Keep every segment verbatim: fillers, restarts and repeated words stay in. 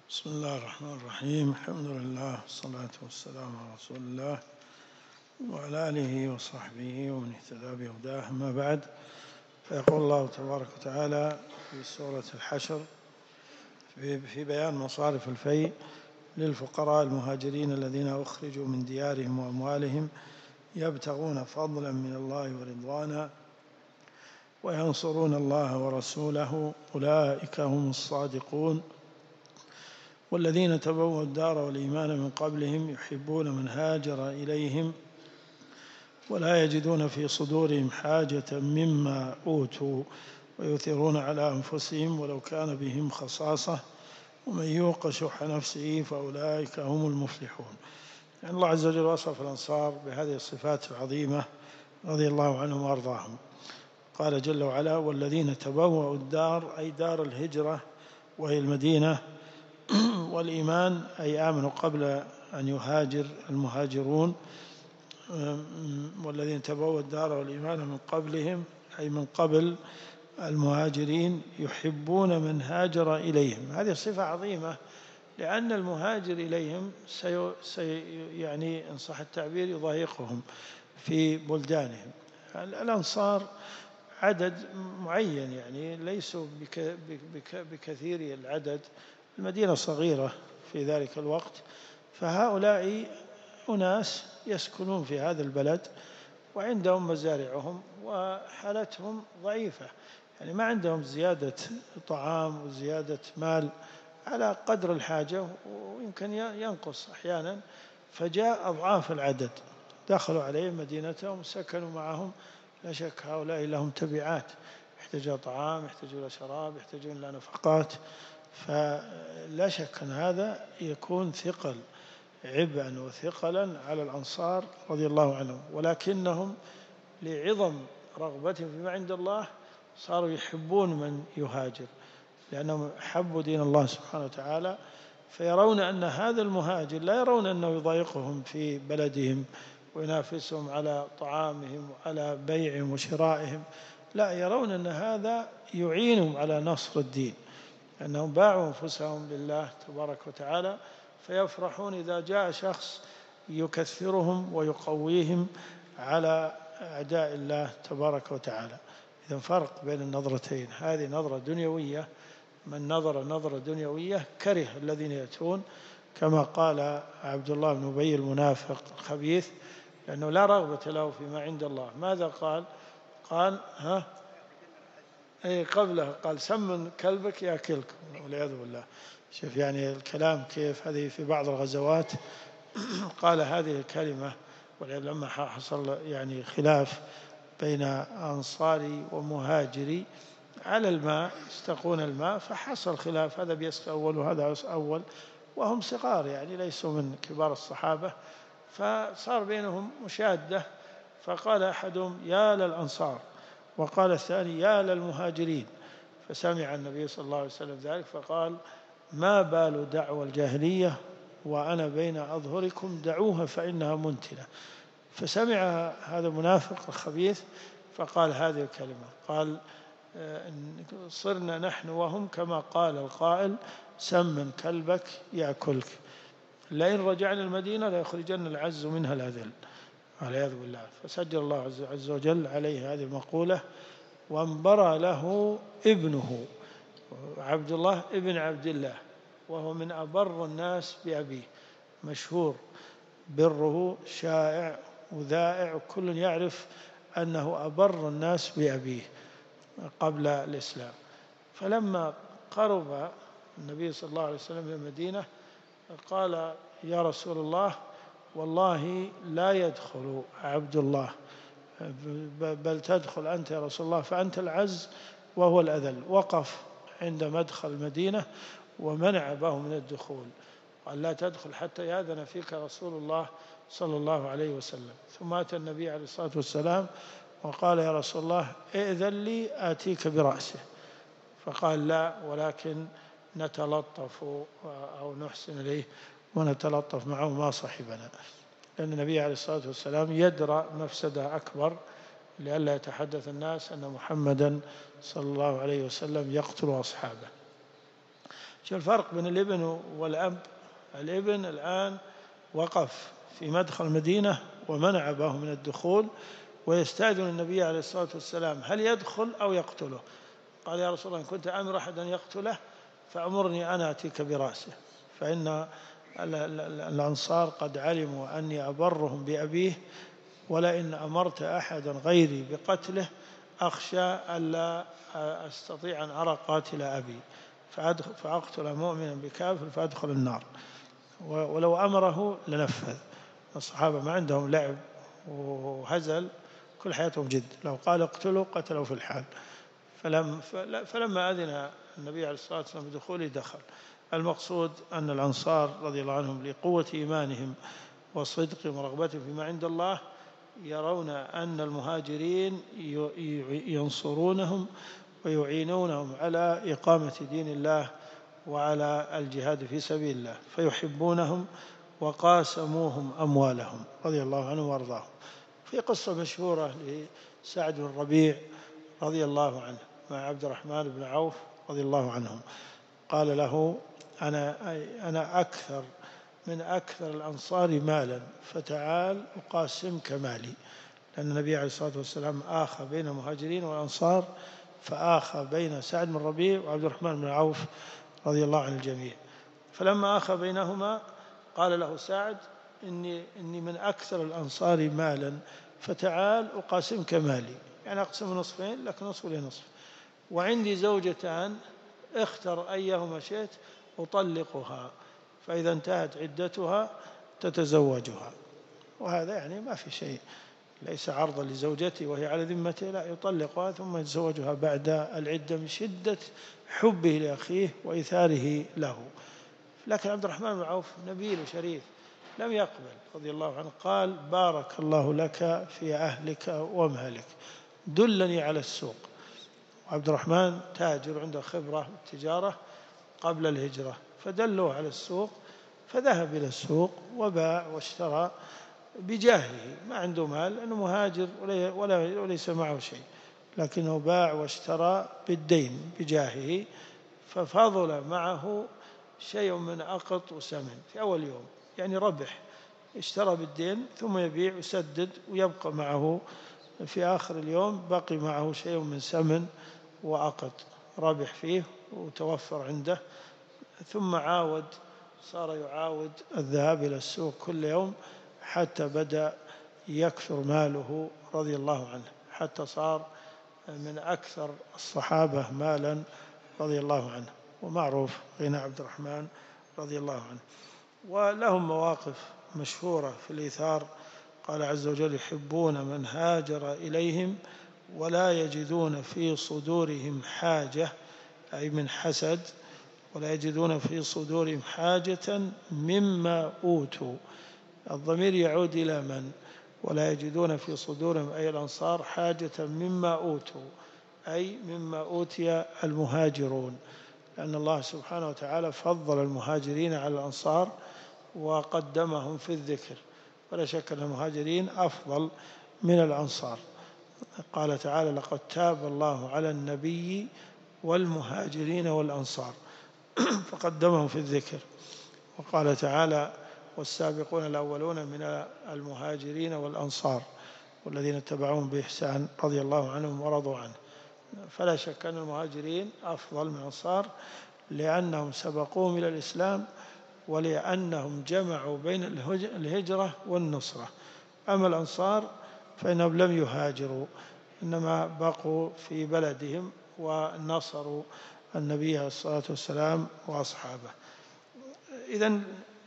بسم الله الرحمن الرحيم. الحمد لله والصلاة والسلام على رسول الله وعلى آله وصحبه ومن اهتدى بهداه. أما بعد، فيقول الله تبارك وتعالى في سورة الحشر في بيان مصارف الفيء للفقراء المهاجرين الذين أخرجوا من ديارهم وأموالهم يبتغون فضلا من الله ورضوانا وينصرون الله ورسوله أولئك هم الصادقون. والذين تبوأوا الدار والإيمان من قبلهم يحبون من هاجر إليهم ولا يجدون في صدورهم حاجة مما أوتوا ويؤثرون على أنفسهم ولو كان بهم خصاصة ومن يوق شح نفسه فأولئك هم المفلحون. يعني الله عز وجل وصف الأنصار بهذه الصفات العظيمة رضي الله عنهم وأرضاهم. قال جل وعلا: والذين تبوأوا الدار، أي دار الهجرة وهي المدينة، والإيمان أي آمنوا قبل أن يهاجر المهاجرون. والذين تبوأوا الدار والإيمان من قبلهم أي من قبل المهاجرين يحبون من هاجر إليهم. هذه صفة عظيمة، لأن المهاجر إليهم سي سي يعني إن صح التعبير يضايقهم في بلدانهم. الأنصار عدد معين، يعني ليسوا بك بك بكثير العدد، المدينة صغيرة في ذلك الوقت، فهؤلاء أناس يسكنون في هذا البلد وعندهم مزارعهم وحالتهم ضعيفة، يعني ما عندهم زيادة طعام وزيادة مال، على قدر الحاجة ويمكن ينقص أحيانا، فجاء أضعاف العدد دخلوا عليهم مدينتهم سكنوا معهم. لا شك هؤلاء لهم تبعات، يحتاجون طعام، يحتاجون شراب، يحتاجون إلى نفقات، فلا شك أن هذا يكون ثقل عبئا وثقلا على الأنصار رضي الله عنهم. ولكنهم لعظم رغبتهم فيما عند الله صاروا يحبون من يهاجر، لأنهم حبوا دين الله سبحانه وتعالى، فيرون أن هذا المهاجر لا يرون أنه يضايقهم في بلدهم وينافسهم على طعامهم وعلى بيعهم وشرائهم، لا، يرون أن هذا يعينهم على نصر الدين، أنهم باعوا أنفسهم لله تبارك وتعالى، فيفرحون إذا جاء شخص يكثرهم ويقويهم على أعداء الله تبارك وتعالى. إذن فرق بين النظرتين، هذه نظرة دنيوية، من نظر نظرة دنيوية كره الذين يأتون، كما قال عبد الله بن أبي المنافق الخبيث، لأنه لا رغبة له فيما عند الله. ماذا قال؟ قال ها أي قبله قال: سمن كلبك يأكلك، والعياذ بالله. شوف يعني الكلام كيف، هذه في بعض الغزوات قال هذه الكلمة، ولما حصل يعني خلاف بين أنصاري ومهاجري على الماء، يستقون الماء، فحصل خلاف، هذا بيسقى أول وهذا أول، وهم صغار يعني ليسوا من كبار الصحابة، فصار بينهم مشادة، فقال أحدهم: يا للأنصار، وقال الثاني: يا للمهاجرين. فسمع النبي صلى الله عليه وسلم ذلك فقال: ما بال دعوى الجاهلية وأنا بين أظهركم، دعوها فإنها منتنة. فسمع هذا المنافق الخبيث فقال هذه الكلمة، قال: صرنا نحن وهم كما قال القائل: سمن كلبك يأكلك، لئن رجعنا المدينة ليخرجن العز منها الأذل، والعياذ بالله. فسجل الله عز وجل عليه هذه المقولة، وانبرى له ابنه عبد الله ابن عبد الله، وهو من أبر الناس بأبيه، مشهور بره شائع وذائع، وكل يعرف أنه أبر الناس بأبيه قبل الإسلام. فلما قرب النبي صلى الله عليه وسلم من المدينة قال: يا رسول الله، والله لا يدخل عبد الله، بل تدخل أنت يا رسول الله، فأنت العز وهو الأذل. وقف عند مدخل المدينة ومنع به من الدخول، قال: لا تدخل حتى يأذن فيك رسول الله صلى الله عليه وسلم. ثم أتى النبي عليه الصلاة والسلام وقال: يا رسول الله، ائذن لي آتيك برأسه. فقال: لا، ولكن نتلطف أو نحسن إليه ونتلطف معه ما صاحبنا، لأن النبي عليه الصلاة والسلام يدرى مفسدة أكبر، لئلا يتحدث الناس أن محمدا صلى الله عليه وسلم يقتل أصحابه. شو الفرق بين الابن والأب؟ الابن الآن وقف في مدخل المدينة ومنع أباه من الدخول، ويستأذن النبي عليه الصلاة والسلام هل يدخل أو يقتله؟ قال يا رسول الله إن كنت أمر أحدا يقتله فأمرني أنا أتيك برأسه، فإن الأنصار قد علموا أني أبرهم بأبيه، ولئن أمرت أحدا غيري بقتله أخشى ألا أستطيع أن أرى قاتل أبي فأقتل مؤمنا بكافر فأدخل النار. ولو أمره لنفذ. الصحابة ما عندهم لعب وهزل، كل حياتهم جد، لو قال اقتلوا قتلوا في الحال. فلم فلما أذن النبي عليه الصلاة والسلام بدخوله دخل. المقصود أن الأنصار رضي الله عنهم لقوة إيمانهم وصدقهم ورغبتهم فيما عند الله يرون أن المهاجرين ينصرونهم ويعينونهم على إقامة دين الله وعلى الجهاد في سبيل الله، فيحبونهم وقاسموهم أموالهم رضي الله عنهم وارضاهم. في قصة مشهورة لسعد بن الربيع رضي الله عنه مع عبد الرحمن بن عوف رضي الله عنهم، قال له أنا, أنا أكثر من أكثر الأنصار مالا فتعال أقاسمك مالي، لأن النبي عليه الصلاة والسلام آخى بين المهاجرين والأنصار، فآخى بين سعد بن الربيع وعبد الرحمن بن عوف رضي الله عن الجميع. فلما آخى بينهما قال له سعد إني, إني من أكثر الأنصار مالا فتعال أقاسمك مالي، يعني أقسم نصفين لكن نصف لي نصف، وعندي زوجتان اختر أيهما شئت أطلقها، فإذا انتهت عدتها تتزوجها. وهذا يعني ما في شيء، ليس عرضا لزوجته وهي على ذمته، لا، يطلقها ثم يتزوجها بعد العدة من شدة حبه لأخيه وإيثاره له. لكن عبد الرحمن بن عوف نبيل وشريف لم يقبل رضي الله عنه، قال بارك الله لك في أهلك ومالك، دلني على السوق. وعبد الرحمن تاجر عنده خبرة بالتجارة قبل الهجرة، فدلوه على السوق، فذهب إلى السوق وباع واشترى بجاهه، ما عنده مال لأنه مهاجر وليس معه شيء، لكنه باع واشترى بالدين بجاهه، ففضل معه شيء من أقط وسمن في أول يوم، يعني ربح، اشترى بالدين ثم يبيع ويسدد ويبقى معه في آخر اليوم بقي معه شيء من سمن وأقط، ربح فيه وتوفر عنده. ثم عاود، صار يعاود الذهاب إلى السوق كل يوم حتى بدأ يكثر ماله رضي الله عنه، حتى صار من أكثر الصحابة مالا رضي الله عنه، ومعروف غنى عبد الرحمن رضي الله عنه. ولهم مواقف مشهورة في الإيثار، قال عز وجل يحبون من هاجر إليهم ولا يجدون في صدورهم حاجة، أي من حسد، ولا يجدون في صدورهم حاجة مما أوتوا، الضمير يعود إلى من؟ ولا يجدون في صدورهم أي الأنصار حاجة مما أوتوا، أي مما أوتي المهاجرون، لأن الله سبحانه وتعالى فضل المهاجرين على الأنصار وقدمهم في الذكر، ولا شك أن المهاجرين أفضل من الأنصار. قال تعالى لقد تاب الله على النبي والمهاجرين والأنصار فقدمهم في الذكر. وقال تعالى والسابقون الأولون من المهاجرين والأنصار والذين اتبعوهم بإحسان رضي الله عنهم ورضوا عنه. فلا شك أن المهاجرين أفضل من الأنصار لأنهم سبقوهم إلى الإسلام ولأنهم جمعوا بين الهجرة والنصرة. أما الأنصار فإنهم لم يهاجروا، إنما بقوا في بلدهم ونصروا النبي عليه الصلاة والسلام وأصحابه. إذن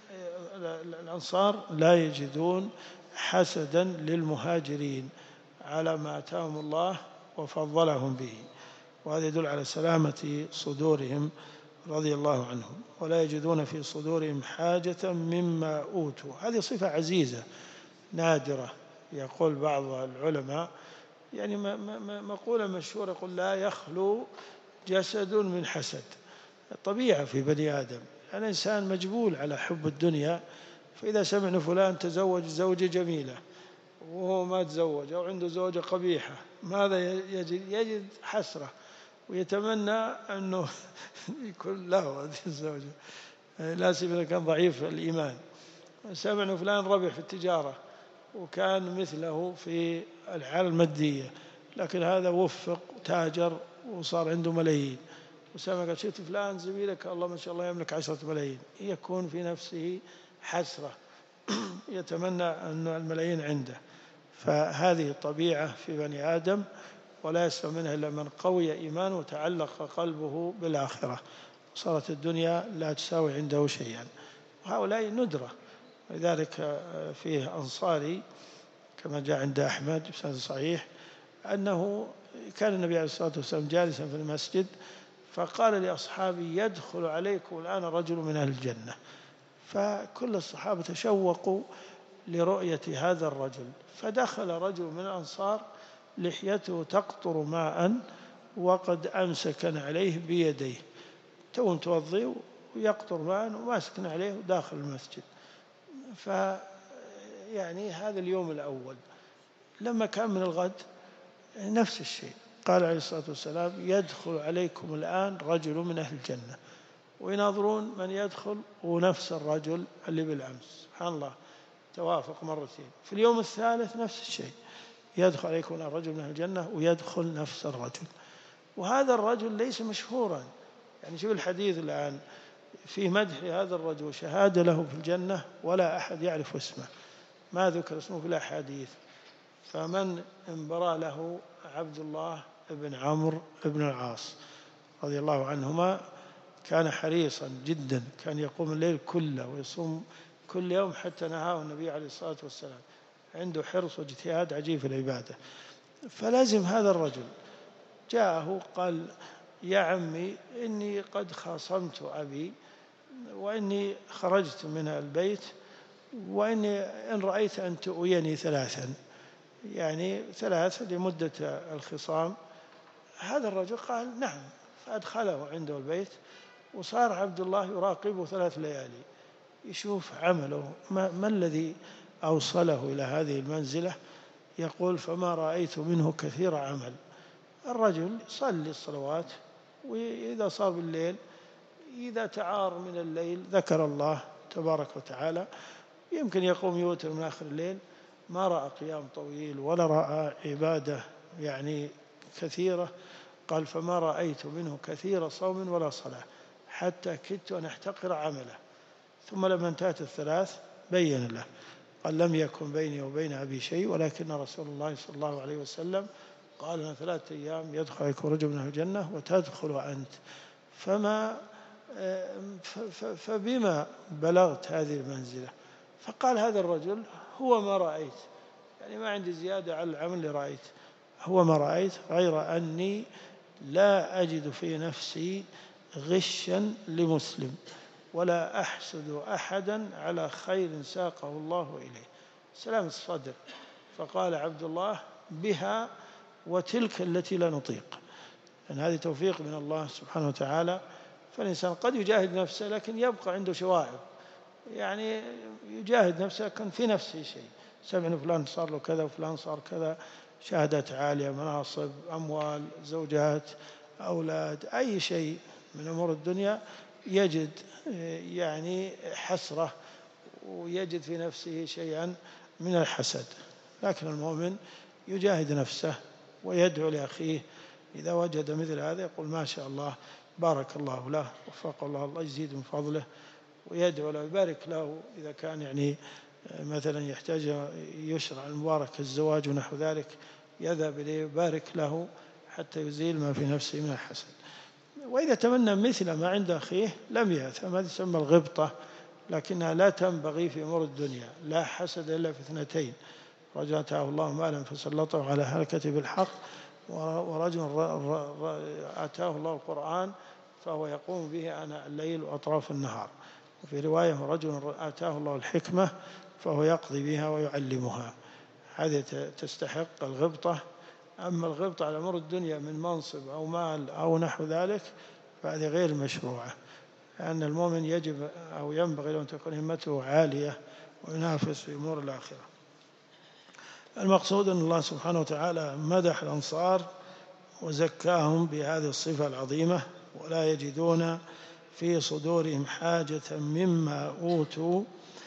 الأنصار لا يجدون حسدا للمهاجرين على ما آتاهم الله وفضلهم به، وهذا يدل على سلامة صدورهم رضي الله عنهم. ولا يجدون في صدورهم حاجة مما أوتوا، هذه صفة عزيزة نادرة. يقول بعض العلماء يعني مقولة مشهورة يقول لا يخلو جسد من حسد، طبيعة في بني آدم، الإنسان مجبول على حب الدنيا، فإذا سمع أن فلان تزوج زوجة جميلة وهو ما تزوج أو عنده زوجة قبيحة ماذا يجد؟ يجد حسرة ويتمنى أنه يكون له هذه الزوجة، لا سيما إذا كان ضعيف الإيمان. سمع أنه فلان ربح في التجارة وكان مثله في الحالة المادية، لكن هذا وفق تاجر وصار عنده ملايين، وسمع قال شفت فلان زميلك الله ما شاء الله يملك عشرة ملايين، يكون في نفسه حسرة يتمنى أن الملايين عنده. فهذه الطبيعة في بني آدم، ولا يسلم منها إلا من قوي إيمانه وتعلق قلبه بالآخرة، صارت الدنيا لا تساوي عنده شيئا. وهؤلاء ندرة. لذلك فيه أنصاري كما جاء عند أحمد بسند صحيح أنه كان النبي عليه الصلاة والسلام جالسا في المسجد فقال لأصحابه يدخل عليكم الآن رجل من أهل الجنة، فكل الصحابة تشوقوا لرؤية هذا الرجل، فدخل رجل من الأنصار لحيته تقطر ماء وقد أمسكن عليه بيديه، تو متوضي ويقطر ماء وماسكن عليه داخل المسجد. فيعني هذا اليوم الأول. لما كان من الغد نفس الشيء، قال عليه الصلاة والسلام يدخل عليكم الآن رجل من أهل الجنة، ويناظرون من يدخل ونفس الرجل اللي بالأمس، سبحان الله توافق مرتين. في اليوم الثالث نفس الشيء، يدخل عليكم الآن رجل من أهل الجنة ويدخل نفس الرجل. وهذا الرجل ليس مشهورا، يعني شوف الحديث الآن في مدح هذا الرجل وشهادة له في الجنة ولا أحد يعرف اسمه، ما ذكر اسمه في الأحاديث. فمن انبرى له عبد الله بن عمرو بن العاص رضي الله عنهما، كان حريصا جدا، كان يقوم الليل كله ويصوم كل يوم حتى نهاه النبي عليه الصلاة والسلام، عنده حرص واجتهاد عجيب في العبادة. فلازم هذا الرجل جاءه قال يا عمي إني قد خاصمت أبي وإني خرجت من البيت وإني إن رأيت أن تؤويني ثلاثا، يعني ثلاث لمدة الخصام. هذا الرجل قال نعم، فأدخله عنده البيت، وصار عبد الله يراقبه ثلاث ليالي يشوف عمله ما, ما الذي أوصله إلى هذه المنزلة. يقول فما رأيت منه كثير عمل، الرجل صلي الصلوات، وإذا صار بالليل إذا تعار من الليل ذكر الله تبارك وتعالى، يمكن يقوم يوتر من آخر الليل، ما رأى قيام طويل ولا رأى عبادة يعني كثيرة. قال فما رأيت منه كثير صوم ولا صلاة حتى كدت أن أحتقر عمله. ثم لما انتهت الثلاث بين له، قال لم يكن بيني وبين أبي شيء، ولكن رسول الله صلى الله عليه وسلم قال لنا ثلاثة أيام يدخل عليكم رجل من أهل الجنة وتدخل أنت، فما فبما بلغت هذه المنزلة؟ فقال هذا الرجل هو ما رأيت، يعني ما عندي زيادة على العمل اللي رأيت، هو ما رأيت غير أني لا أجد في نفسي غشا لمسلم ولا أحسد أحدا على خير ساقه الله إليه. سلام الصدر. فقال عبد الله بها وتلك التي لا نطيق، لأن هذه توفيق من الله سبحانه وتعالى. فالإنسان قد يجاهد نفسه لكن يبقى عنده شوائب، يعني يجاهد نفسه لكن في نفسه شيء، سمع أن فلان صار له كذا وفلان صار كذا، شهادات عالية، مناصب، أموال، زوجات، أولاد، أي شيء من أمور الدنيا، يجد يعني حسرة ويجد في نفسه شيئا من الحسد. لكن المؤمن يجاهد نفسه ويدعو لأخيه إذا وجد مثل هذا، يقول ما شاء الله بارك الله له وفق الله، الله يزيد من فضله، ويدعو له يبارك له إذا كان يعني مثلا يحتاج يشرع المبارك الزواج ونحو ذلك، يذهب إليه يبارك له حتى يزيل ما في نفسه من الحسد. وإذا تمنى مثل ما عند أخيه لم يأثم، هذه تسمى الغبطة، لكنها لا تنبغي في أمور الدنيا. لا حسد إلا في اثنتين: رجل آتاه الله مالا فسلطه على هلكته بالحق، ورجل آتاه الله القرآن فهو يقوم به آناء الليل وأطراف النهار. وفي رواية رجل آتاه الله الحكمة فهو يقضي بها ويعلمها. هذه تستحق الغبطة. أما الغبطة على أمور الدنيا من منصب أو مال أو نحو ذلك فهذه غير مشروعة، لأن المؤمن يجب أو ينبغي له أن تكون همته عالية وينافس في أمور الآخرة. المقصود أن الله سبحانه وتعالى مدح الأنصار وزكاهم بهذه الصفة العظيمة، ولا يجدون في صدورهم حاجة مما أوتوا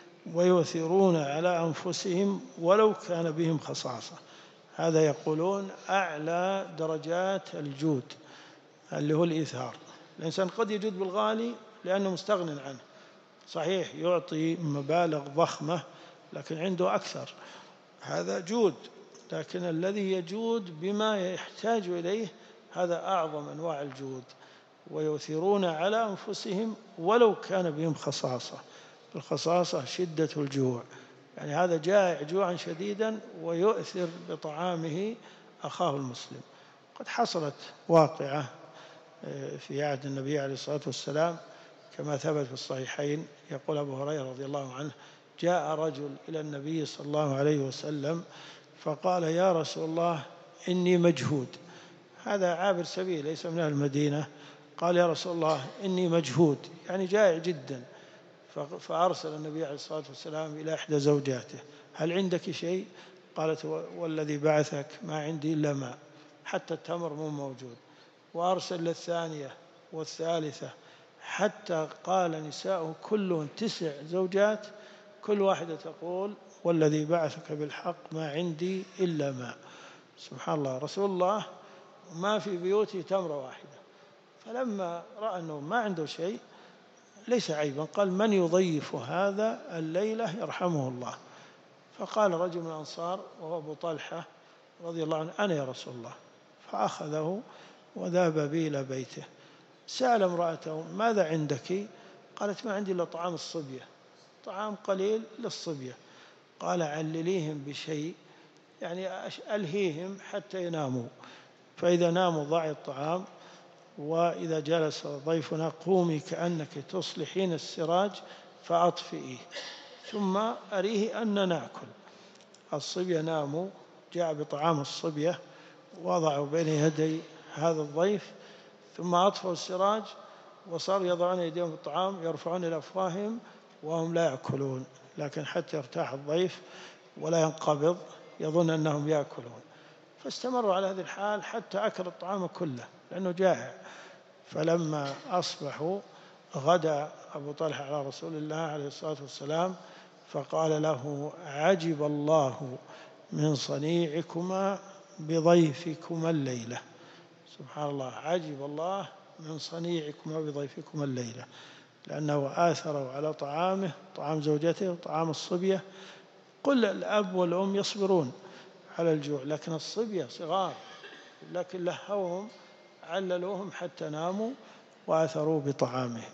ويؤثرون على أنفسهم ولو كان بهم خصاصة. هذا يقولون أعلى درجات الجود اللي هو الإيثار. الإنسان قد يجود بالغالي لأنه مستغن عنه، صحيح يعطي مبالغ ضخمة لكن عنده أكثر، هذا جود. لكن الذي يجود بما يحتاج إليه هذا أعظم أنواع الجود. ويؤثرون على أنفسهم ولو كان بهم خصاصة. الخصاصة شدة الجوع، يعني هذا جائع جوعا شديدا ويؤثر بطعامه أخاه المسلم. قد حصلت واقعة في عهد النبي عليه الصلاة والسلام كما ثبت في الصحيحين، يقول أبو هريرة رضي الله عنه: جاء رجل إلى النبي صلى الله عليه وسلم فقال: يا رسول الله إني مجهود. هذا عابر سبيل ليس من أهل المدينة. قال: يا رسول الله إني مجهود، يعني جائع جدا. فأرسل النبي عليه الصلاة والسلام إلى إحدى زوجاته: هل عندك شيء؟ قالت: والذي بعثك ما عندي إلا ماء، حتى التمر مو موجود. وأرسل للثانية والثالثة، حتى قال نساء كلهم تسع زوجات كل واحدة تقول: والذي بعثك بالحق ما عندي إلا ماء. سبحان الله، رسول الله ما في بيوته تمرة واحدة. فلما رأى أنه ما عنده شيء ليس عيبا، قال: من يضيف هذا الليلة يرحمه الله. فقال رجل من الأنصار وهو أبو طلحة رضي الله عنه: أنا يا رسول الله. فأخذه وذهب به إلى بيته. سأل امرأته: ماذا عندك؟ قالت: ما عندي إلا طعام الصبية، طعام قليل للصبية. قال: علليهم بشيء، يعني ألهيهم حتى يناموا، فإذا ناموا ضعي الطعام، وإذا جلس ضيفنا قومي كأنك تصلحين السراج فأطفئيه، ثم أريه أن نأكل. الصبية ناموا، جاء بطعام الصبية وضعوا بين يدي هذا الضيف، ثم أطفئوا السراج وصاروا يضعون يديهم بالطعام يرفعون إلى أفواههم وهم لا يأكلون، لكن حتى يرتاح الضيف ولا ينقبض يظن أنهم يأكلون. فاستمروا على هذه الحال حتى أكل الطعام كله لأنه جائع. فلما أصبحوا غدا أبو طلحة على رسول الله عليه الصلاة والسلام فقال له: عجب الله من صنيعكما بضيفكما الليلة. سبحان الله، عجب الله من صنيعكما بضيفكما الليلة، لأنه آثروا على طعامه، طعام زوجته وطعام الصبية. قل الأب والأم يصبرون على الجوع، لكن الصبية صغار، لكن لهوهم عللوهم حتى ناموا وآثروا بطعامهم.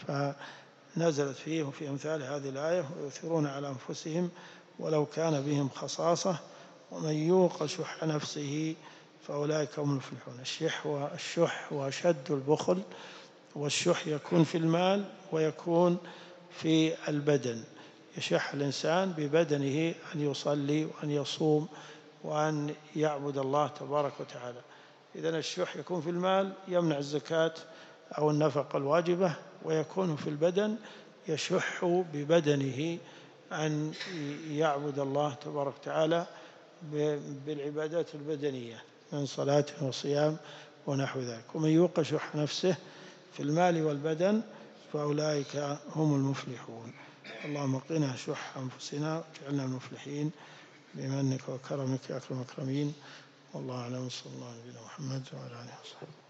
فنزلت فيه وفي أمثال هذه الآية: ويؤثرون على أنفسهم ولو كان بهم خصاصة ومن يوق شح نفسه فأولئك هم المفلحون. الشح والشح وشد البخل، والشح يكون في المال ويكون في البدن. يشح الإنسان ببدنه أن يصلي وأن يصوم وأن يعبد الله تبارك وتعالى. إذن الشح يكون في المال، يمنع الزكاة أو النفقة الواجبة، ويكون في البدن يشح ببدنه أن يعبد الله تبارك وتعالى بالعبادات البدنية من صلاة وصيام ونحو ذلك. ومن يوق شح نفسه في المال والبدن فأولئك هم المفلحون. اللهم قنا شح أنفسنا واجعلنا المفلحين بمنك وكرمك يا أكرم الأكرمين. والله أعلم، صلى الله عليه وسلم محمد وعلى آله وصحبه.